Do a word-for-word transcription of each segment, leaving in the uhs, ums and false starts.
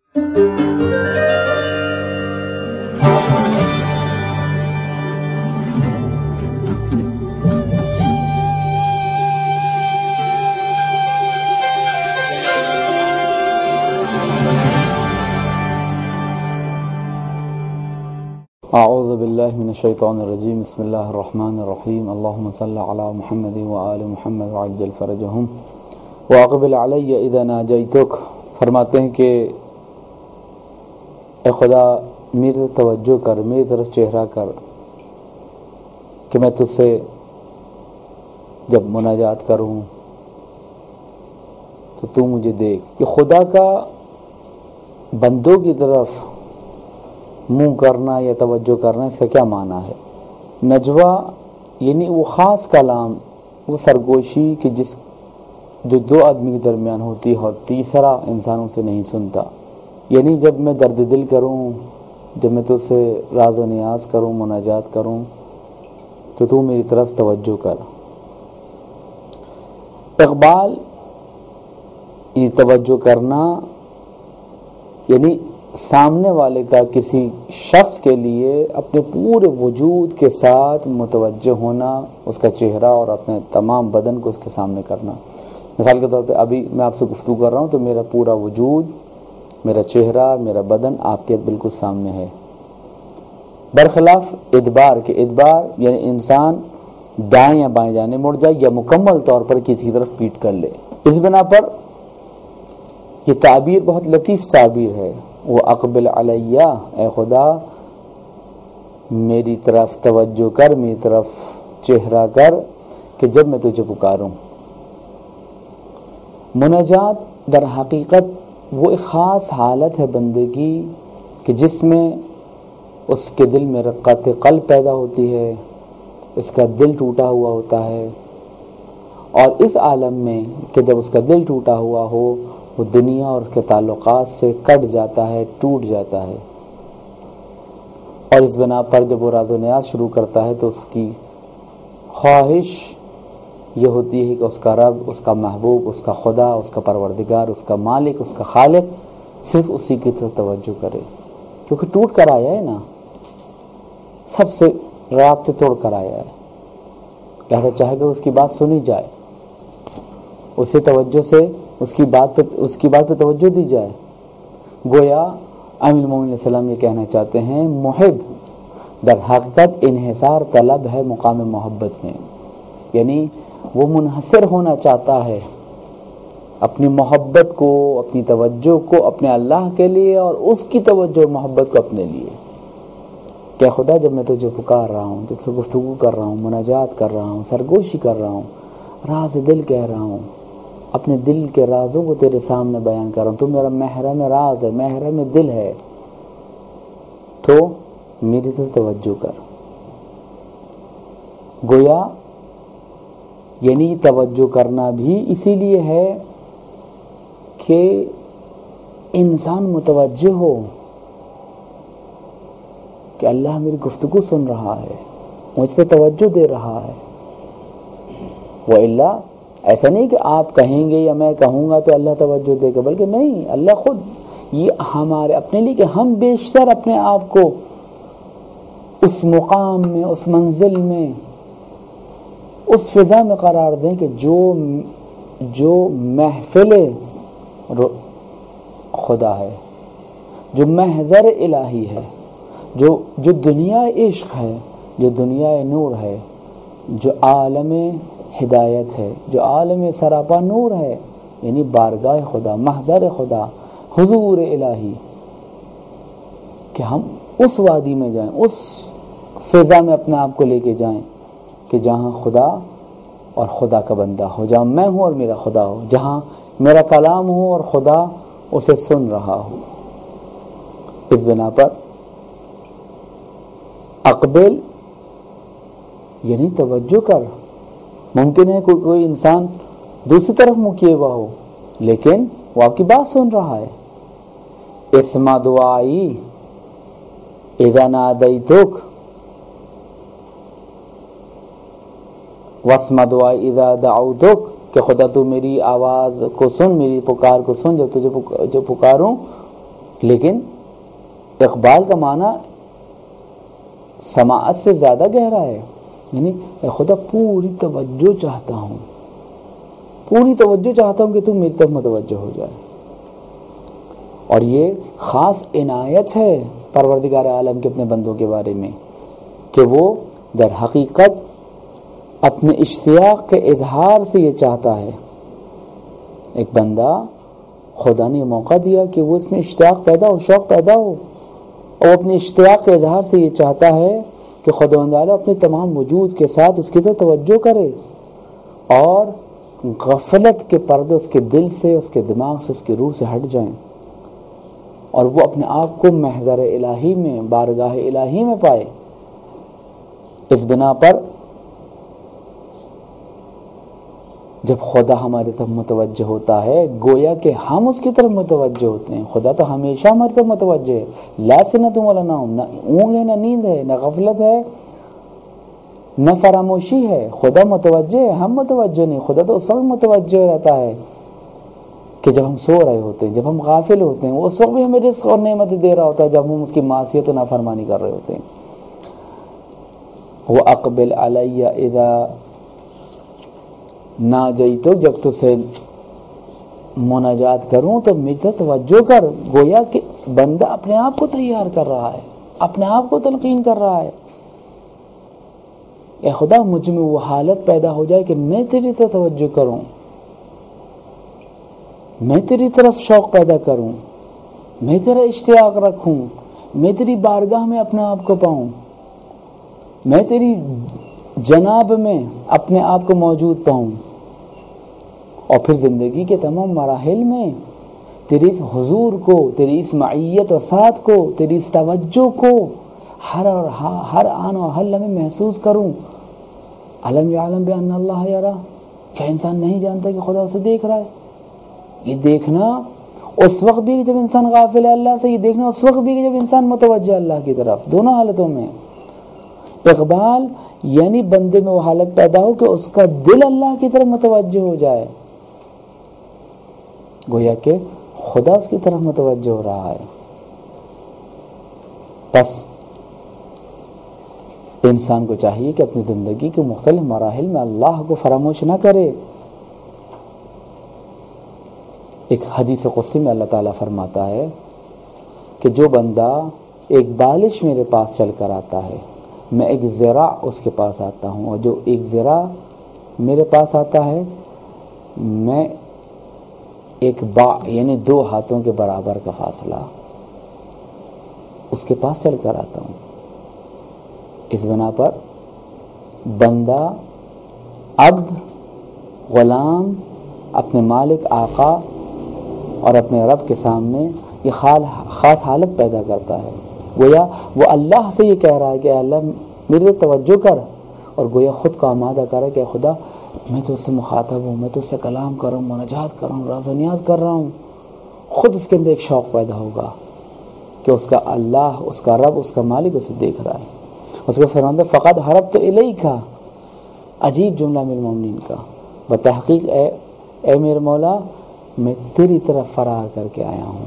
اعوذ باللہ من الشیطان الرجیم بسم اللہ الرحمن الرحیم اللہم صل علی محمد وآل محمد وعجل فرجہم واقبل علی اذا ناجیتک۔ فرماتے ہیں کہ اے خدا میری توجہ کر، میری طرف چہرہ کر کہ میں تجھ سے جب مناجات کروں تو تو مجھے دیکھ۔ یہ خدا کا بندوں کی طرف منہ کرنا یا توجہ کرنا، اس کا کیا معنی ہے؟ نجوہ یعنی وہ خاص کلام، وہ سرگوشی کہ جس جو دو آدمی کے درمیان ہوتی ہے اور تیسرا انسانوں سے نہیں سنتا۔ یعنی جب میں درد دل کروں، جب میں تجھ سے راز و نیاز کروں، مناجات کروں تو تو میری طرف توجہ کر۔ اقبال یہ توجہ کرنا یعنی سامنے والے کا کسی شخص کے لیے اپنے پورے وجود کے ساتھ متوجہ ہونا، اس کا چہرہ اور اپنے تمام بدن کو اس کے سامنے کرنا۔ مثال کے طور پہ ابھی میں آپ سے گفتگو کر رہا ہوں تو میرا پورا وجود، میرا چہرہ، میرا بدن آپ کے بالکل سامنے ہے، برخلاف ادبار کے۔ ادبار یعنی انسان دائیں یا بائیں جانے مڑ جائے یا مکمل طور پر کسی طرف پیٹ کر لے۔ اس بنا پر یہ تعبیر بہت لطیف تعبیر ہے، وہ اقبل علیہ، اے خدا میری طرف توجہ کر، میری طرف چہرہ کر کہ جب میں تجھے پکاروں۔ مناجات در حقیقت وہ ایک خاص حالت ہے بندے کی کہ جس میں اس کے دل میں رقت قلب پیدا ہوتی ہے، اس کا دل ٹوٹا ہوا ہوتا ہے، اور اس عالم میں کہ جب اس کا دل ٹوٹا ہوا ہو وہ دنیا اور اس کے تعلقات سے کٹ جاتا ہے، ٹوٹ جاتا ہے، اور اس بنا پر جب وہ راز و نیاز شروع کرتا ہے تو اس کی خواہش یہ ہوتی ہے کہ اس کا رب، اس کا محبوب، اس کا خدا، اس کا پروردگار، اس کا مالک، اس کا خالق صرف اسی کی طرف توجہ کرے، کیونکہ ٹوٹ کر آیا ہے نا، سب سے رابطے توڑ کر آیا ہے، لہذا چاہے گا اس کی بات سنی جائے، اسے توجہ سے اس کی بات پہ اس کی بات پہ توجہ دی جائے۔ گویا امیر المومنین علیہ السلام یہ کہنا چاہتے ہیں، محب در حقیقت انحصار طلب ہے مقام محبت میں، یعنی وہ منحصر ہونا چاہتا ہے اپنی محبت کو، اپنی توجہ کو اپنے اللہ کے لیے اور اس کی توجہ محبت کو اپنے لیے۔ کہ خدا جب میں تجھے پکار رہا ہوں، تجھ سے گفتگو کر رہا ہوں، مناجات کر رہا ہوں، سرگوشی کر رہا ہوں، راز دل کہہ رہا ہوں، اپنے دل کے رازوں کو تیرے سامنے بیان کر رہا ہوں، تو میرا محرم راز ہے، محرم دل ہے، تو میری طرف توجہ کر۔ گویا یعنی توجہ کرنا بھی اسی لیے ہے کہ انسان متوجہ ہو کہ اللہ میری گفتگو سن رہا ہے، مجھ پہ توجہ دے رہا ہے۔ وَإِلَّا ایسا نہیں کہ آپ کہیں گے یا میں کہوں گا تو اللہ توجہ دے گا، بلکہ نہیں، اللہ خود یہ ہمارے اپنے لیے کہ ہم بیشتر اپنے آپ کو اس مقام میں، اس منزل میں، اس فضا میں قرار دیں کہ جو جو محفل خدا ہے، جو محضر الہی ہے، جو جو دنیا عشق ہے، جو دنیا نور ہے، جو عالم ہدایت ہے، جو عالم سراپا نور ہے، یعنی بارگاہ خدا، محضر خدا، حضور الہی، کہ ہم اس وادی میں جائیں، اس فضا میں اپنے آپ کو لے کے جائیں کہ جہاں خدا اور خدا کا بندہ ہو، جہاں میں ہوں اور میرا خدا ہو، جہاں میرا کلام ہو اور خدا اسے سن رہا ہو۔ اس بنا پر اقبل یعنی توجہ کر۔ ممکن ہے کوئی کوئی انسان دوسری طرف منہ کیے ہوا ہو لیکن وہ آپ کی بات سن رہا ہے۔ اسمع دعائی اذا نادیتک واسمع دعائی اذا دعوتک، کہ خدا تو میری آواز کو سن، میری پکار کو سن، جب تجھے جب پکاروں لیکن اقبال کا معنی سماعت سے زیادہ گہرا ہے، یعنی اے خدا پوری توجہ چاہتا ہوں، پوری توجہ چاہتا ہوں کہ تم میری طرف متوجہ ہو جائے. اور یہ خاص عنایت ہے پروردگار عالم کے اپنے بندوں کے بارے میں کہ وہ در حقیقت اپنے اشتیاق کے اظہار سے یہ چاہتا ہے. ایک بندہ خدا نے موقع دیا کہ وہ اس میں اشتیاق پیدا ہو، شوق پیدا ہو، اور اپنے اشتیاق کے اظہار سے یہ چاہتا ہے کہ خداوند تعالیٰ اپنے تمام وجود کے ساتھ اس کی طرف توجہ کرے اور غفلت کے پردے اس کے دل سے، اس کے دماغ سے، اس کی روح سے ہٹ جائیں، اور وہ اپنے آپ کو محضر الہی میں، بارگاہ الہی میں پائے. اس بنا پر جب خدا ہماری طرف متوجہ ہوتا ہے گویا کہ ہم اس کی طرف متوجہ ہوتے ہیں. خدا تو ہمیشہ ہماری طرف متوجہ ہے. لا سنتم ولا نوم، نہ اونگ ہے، نہ نیند ہے، نہ غفلت ہے، نہ فراموشی ہے. خدا متوجہ ہے، ہم متوجہ نہیں. خدا تو اس وقت متوجہ رہتا ہے کہ جب ہم سو رہے ہوتے ہیں، جب ہم غافل ہوتے ہیں. وہ اس وقت بھی ہمیں رزق اور نعمت دے رہا ہوتا ہے جب ہم اس کی معصیت و نافرمانی کر رہے ہوتے ہیں. وَأَقْبِلْ عَلَيَّ اِذَا ناجیتو، جب تو سے مناجات کروں تو میری طرف توجہ کر. گویا کہ بندہ اپنے آپ کو تیار کر رہا ہے، اپنے آپ کو تلقین کر رہا ہے. اے خدا مجھ میں وہ حالت پیدا ہو جائے کہ میں تیری طرف توجہ کروں، میں تیری طرف شوق پیدا کروں، میں تیرا اشتیاق رکھوں، میں تیری بارگاہ میں اپنے آپ کو پاؤں، میں تیری جناب میں اپنے آپ کو موجود پاؤں. اور پھر زندگی کے تمام مراحل میں تیری اس حضور کو، تیری اس معیت و ساتھ کو، تیری اس توجہ کو ہر اور ہر آن و ہر لمحے محسوس کروں. علم یعلم بان اللہ یرا، کیا انسان نہیں جانتا کہ خدا اسے دیکھ رہا ہے؟ یہ دیکھنا اس وقت بھی جب انسان غافل ہے اللہ سے، یہ دیکھنا اس وقت بھی جب انسان متوجہ اللہ کی طرف، دونوں حالتوں میں. اقبال یعنی بندے میں وہ حالت پیدا ہو کہ اس کا دل اللہ کی طرف متوجہ ہو جائے، گویا کہ خدا اس کی طرف متوجہ ہو رہا ہے. بس انسان کو چاہیے کہ اپنی زندگی کے مختلف مراحل میں اللہ کو فراموش نہ کرے. ایک حدیث قدسی میں اللہ تعالیٰ فرماتا ہے کہ جو بندہ ایک بالش میرے پاس چل کر آتا ہے، میں ایک ذراع اس کے پاس آتا ہوں، اور جو ایک ذراع میرے پاس آتا ہے میں ایک با یعنی دو ہاتھوں کے برابر کا فاصلہ اس کے پاس چل کر آتا ہوں. اس بنا پر بندہ، عبد، غلام اپنے مالک، آقا اور اپنے رب کے سامنے یہ خاص حالت پیدا کرتا ہے. گویا وہ اللہ سے یہ کہہ رہا ہے کہ اللہ میری توجہ کر، اور گویا خود کو آمادہ کر کہ خدا میں تو اس سے مخاطب ہوں، میں تو اس سے کلام کر رہا ہوں، مناجات کر رہا ہوں، راز و نیاز کر رہا ہوں. خود اس کے اندر ایک شوق پیدا ہوگا کہ اس کا اللہ، اس کا رب، اس کا مالک اسے دیکھ رہا ہے. اس کو فرماتا ہے فقط حرب تو الیک کا، عجیب جملہ من المؤمنین کا، بتحقیق اے اے میرے مولا میں تیری طرف فرار کر کے آیا ہوں،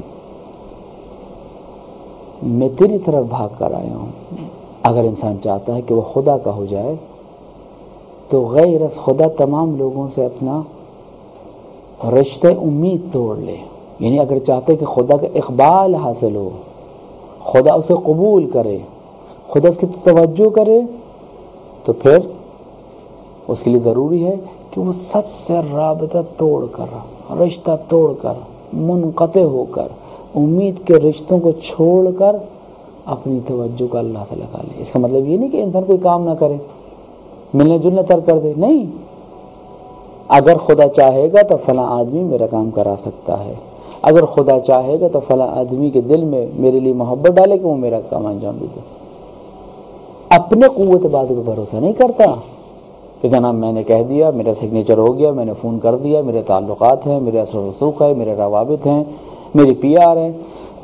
میں تیری طرف بھاگ کر آیا ہوں. اگر انسان چاہتا ہے کہ وہ خدا کا ہو جائے تو غیر از خدا تمام لوگوں سے اپنا رشتہ امید توڑ لے. یعنی اگر چاہتا ہے کہ خدا کا اقبال حاصل ہو، خدا اسے قبول کرے، خدا اس کی توجہ کرے، تو پھر اس کے لیے ضروری ہے کہ وہ سب سے رابطہ توڑ کر، رشتہ توڑ کر، منقطع ہو کر، امید کے رشتوں کو چھوڑ کر اپنی توجہ کو اللہ سے لگا لے. اس کا مطلب یہ نہیں کہ انسان کوئی کام نہ کرے، ملنے جلنے ترک کر دے، نہیں. اگر خدا چاہے گا تو فلاں آدمی میرا کام کرا سکتا ہے، اگر خدا چاہے گا تو فلاں آدمی کے دل میں میرے لیے محبت ڈالے کہ وہ میرا کام انجام دے دے. اپنے قوت بات پہ بھروسہ نہیں کرتا کہ جناب میں نے کہہ دیا، میرا سگنیچر ہو گیا، میں نے فون کر دیا، میرے تعلقات ہیں، میرے اثر و رسوخ ہے، میرے روابط ہیں، میری پی آر ہے.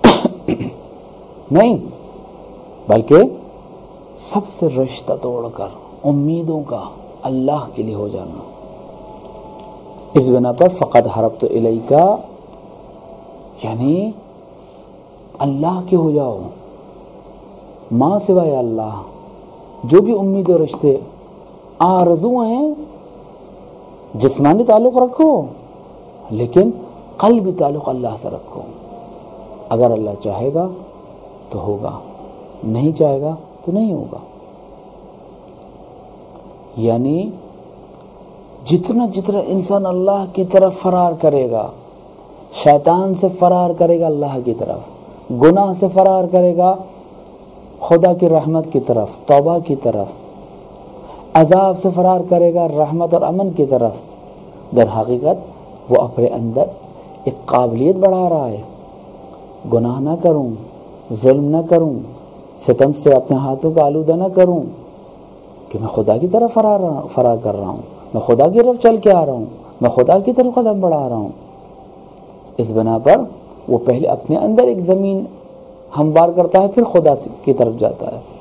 نہیں، بلکہ سب سے رشتہ توڑ کر امیدوں کا اللہ کے لیے ہو جانا. اس بنا پر فقط حربت الیکا یعنی اللہ کے ہو جاؤ، ماں سوائے اللہ جو بھی امید و رشتے آرزو ہیں، جسمانی تعلق رکھو لیکن قلبی تعلق اللہ سے رکھو. اگر اللہ چاہے گا تو ہوگا، نہیں چاہے گا تو نہیں ہوگا. یعنی جتنا جتنا انسان اللہ کی طرف فرار کرے گا، شیطان سے فرار کرے گا اللہ کی طرف، گناہ سے فرار کرے گا خدا کی رحمت کی طرف، توبہ کی طرف، عذاب سے فرار کرے گا رحمت اور امن کی طرف، در حقیقت وہ اپنے اندر ایک قابلیت بڑھا رہا ہے. گناہ نہ کروں، ظلم نہ کروں، ستم سے اپنے ہاتھوں کا آلودہ نہ کروں، کہ میں خدا کی طرف فرار فرار کر رہا ہوں، میں خدا کی طرف چل کے آ رہا ہوں، میں خدا کی طرف قدم بڑھا رہا ہوں. اس بنا پر وہ پہلے اپنے اندر ایک زمین ہموار کرتا ہے، پھر خدا کی طرف جاتا ہے.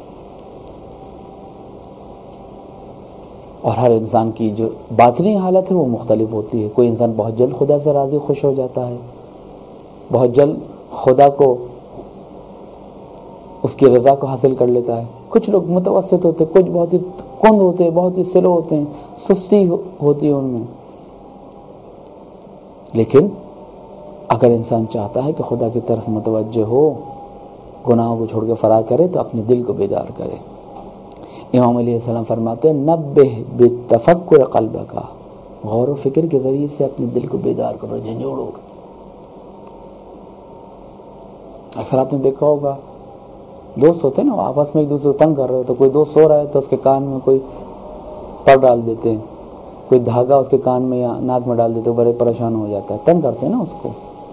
اور ہر انسان کی جو باطنی حالت ہے وہ مختلف ہوتی ہے. کوئی انسان بہت جلد خدا سے راضی خوش ہو جاتا ہے، بہت جلد خدا کو اس کی رضا کو حاصل کر لیتا ہے. کچھ لوگ متوسط ہوتے ہیں، کچھ بہت ہی کند ہوتے ہیں، بہت ہی سلو ہوتے ہیں، سستی ہوتی ہے ان میں. لیکن اگر انسان چاہتا ہے کہ خدا کی طرف متوجہ ہو، گناہوں کو چھوڑ کے فرار کرے، تو اپنے دل کو بیدار کرے. امام علیہ السلام فرماتے ہیں نبہ بالتفکر قلبک، غور و فکر کے ذریعے سے اپنے دل کو بیدار کرو، جھنجھوڑو. اکثر آپ نے دیکھا ہوگا دوست ہوتے ہیں نا، آپس میں ایک دوسرے کو تنگ کر رہے ہو، تو کوئی دوست سو رہا ہے تو اس کے کان میں کوئی پر ڈال دیتے ہیں، کوئی دھاگا اس کے کان میں یا ناک میں ڈال دیتے، بڑے پریشان ہو جاتا ہے، تنگ کرتے ہیں نا اس کو.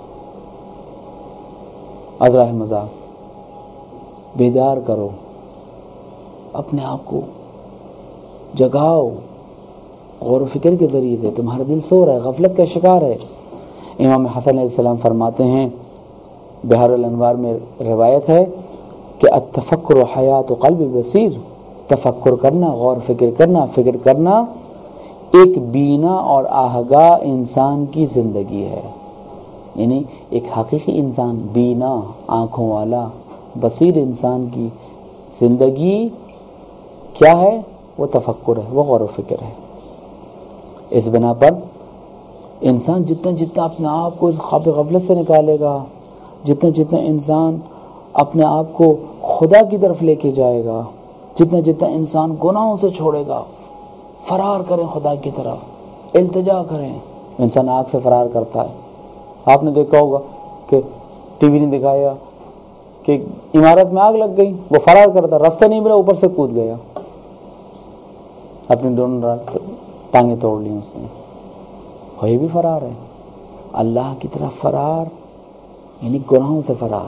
ازراہ مذاق، بیدار کرو، اپنے آپ کو جگاؤ غور و فکر کے ذریعے سے. تمہارا دل سو رہا ہے، غفلت کا شکار ہے. امام حسن علیہ السلام فرماتے ہیں، بحار الانوار میں روایت ہے کہ التفکر حیات قلب بصیر، تفکر کرنا، غور فکر کرنا، فکر کرنا ایک بینا اور آہگاہ انسان کی زندگی ہے. یعنی ایک حقیقی انسان، بینا آنکھوں والا بصیر انسان کی زندگی کیا ہے؟ وہ تفکر ہے، وہ غور و فکر ہے. اس بنا پر انسان جتنا جتنا اپنے آپ کو اس خواب غفلت سے نکالے گا، جتنا جتنا انسان اپنے آپ کو خدا کی طرف لے کے جائے گا، جتنا جتنا انسان گناہوں سے چھوڑے گا، فرار کریں خدا کی طرف، التجا کریں. انسان آگ سے فرار کرتا ہے. آپ نے دیکھا ہوگا کہ ٹی وی نے دکھایا کہ عمارت میں آگ لگ گئی، وہ فرار کرتا، راستہ نہیں ملا، اوپر سے کود گیا، اپنی دونوں ٹانگیں توڑ لی اس نے. وہی بھی فرار ہے. اللہ کی طرف فرار یعنی گناہوں سے فرار،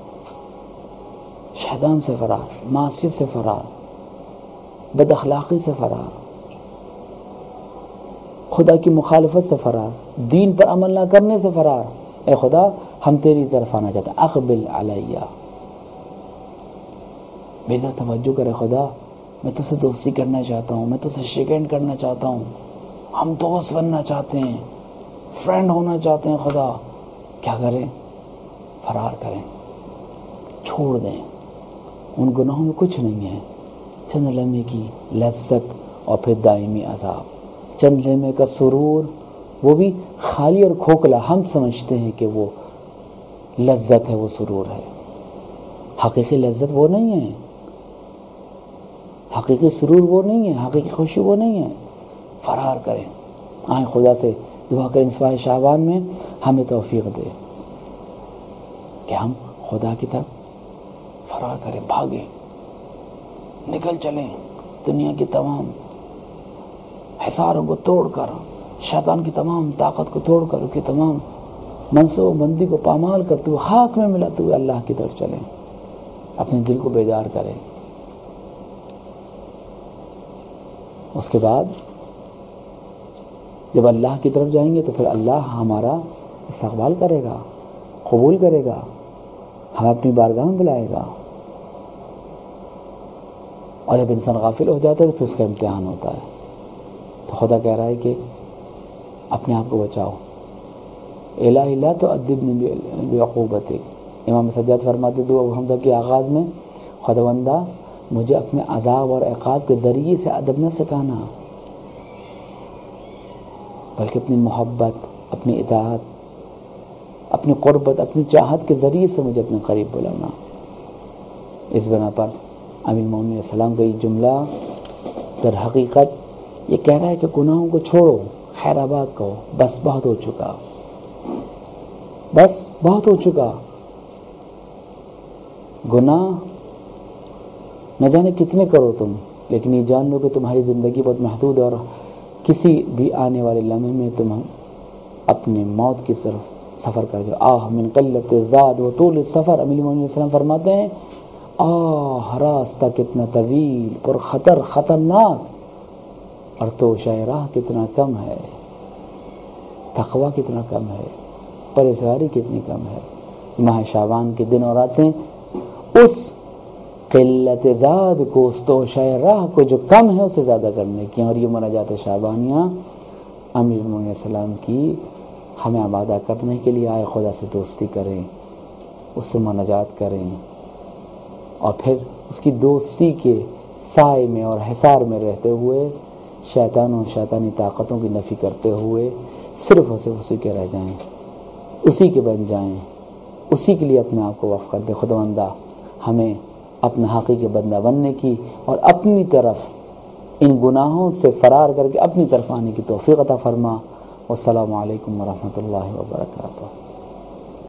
شیطان سے فرار، معصیت سے فرار، بد اخلاقی سے فرار، خدا کی مخالفت سے فرار، دین پر عمل نہ کرنے سے فرار. اے خدا ہم تیری طرف آنا چاہتے ہیں، اقبل علیہ، میرا توجہ کرے خدا، میں تجھ سے دوستی کرنا چاہتا ہوں، میں تجھ سے شیک ہینڈ کرنا چاہتا ہوں، ہم دوست بننا چاہتے ہیں، فرینڈ ہونا چاہتے ہیں. خدا کیا کریں؟ فرار کریں، چھوڑ دیں. ان گناہوں میں کچھ نہیں ہے، چند لمحے کی لذت اور پھر دائمی عذاب، چند لمحے کا سرور، وہ بھی خالی اور کھوکھلا. ہم سمجھتے ہیں کہ وہ لذت ہے، وہ سرور ہے. حقیقی لذت وہ نہیں ہے، حقیقی سرور وہ نہیں ہے، حقیقی خوشی وہ نہیں ہے. فرار کریں. آئیں خدا سے دعا کریں اس ماہ شعبان میں ہمیں توفیق دے کہ ہم خدا کی طرف فرار کریں، بھاگیں، نکل چلیں دنیا کی تمام حصاروں کو توڑ کر، شیطان کی تمام طاقت کو توڑ کر، اس کی تمام منصب بندی کو پامال کرتے ہوئے، خاک میں ملاتے ہوئے اللہ کی طرف چلیں. اپنے دل کو بیدار کریں. اس کے بعد جب اللہ کی طرف جائیں گے تو پھر اللہ ہمارا استقبال کرے گا، قبول کرے گا، ہمیں اپنی بارگاہ میں بلائے گا. اور جب انسان غافل ہو جاتا ہے تو پھر اس کا امتحان ہوتا ہے. تو خدا کہہ رہا ہے کہ اپنے آپ کو بچاؤ. الہی لا تؤدبنی بعقوبتک، امام سجاد فرماتے دو ابو حمزہ کے آغاز میں، خداوندہ مجھے اپنے عذاب اور عقاب کے ذریعے سے ادب نہ سکھانا، بلکہ اپنی محبت، اپنی اطاعت، اپنی قربت، اپنی چاہت کے ذریعے سے مجھے اپنے قریب بلانا۔ اس بنا پر امیر المومنین علیہ السلام کا یہ جملہ در حقیقت یہ کہہ رہا ہے کہ گناہوں کو چھوڑو، خیر آباد کہو، بس بہت ہو چکا، بس بہت ہو چکا۔ گناہ نہ جانے کتنے کرو تم، لیکن یہ جان لو کہ تمہاری زندگی بہت محدود ہے، اور کسی بھی آنے والے لمحے میں تم اپنی موت کی طرف سفر کر جاؤ۔ آہ من قلت زاد و طول السفر، امیر المومنین علیہ السلام فرماتے ہیں آہ راستہ کتنا طویل، پر خطر خطرناک، اور تو راہ کتنا کم ہے، تقوی کتنا کم ہے، پرہیزگاری کتنی کم ہے۔ ماہ شعبان کے دن اور راتیں اس قلت زاد کو، اس توشہ راہ کو جو کم ہے اسے زیادہ کرنے کی، اور یہ مناجات شعبانیہ امیر المومنین علیہ السلام کی ہمیں آبادہ کرنے کے لیے آئے۔ خدا سے دوستی کریں، اس سے مناجات کریں، اور پھر اس کی دوستی کے سائے میں اور حصار میں رہتے ہوئے شیطانوں شیطانی طاقتوں کی نفی کرتے ہوئے صرف اور صرف اسی کے رہ جائیں، اسی کے بن جائیں، اسی کے لیے اپنے آپ کو وقف کر دیں۔ خداوندہ ہمیں اپنا حقیقی بندہ بننے کی اور اپنی طرف ان گناہوں سے فرار کر کے اپنی طرف آنے کی توفیق عطا فرما۔ والسلام علیکم ورحمۃ اللہ وبرکاتہ۔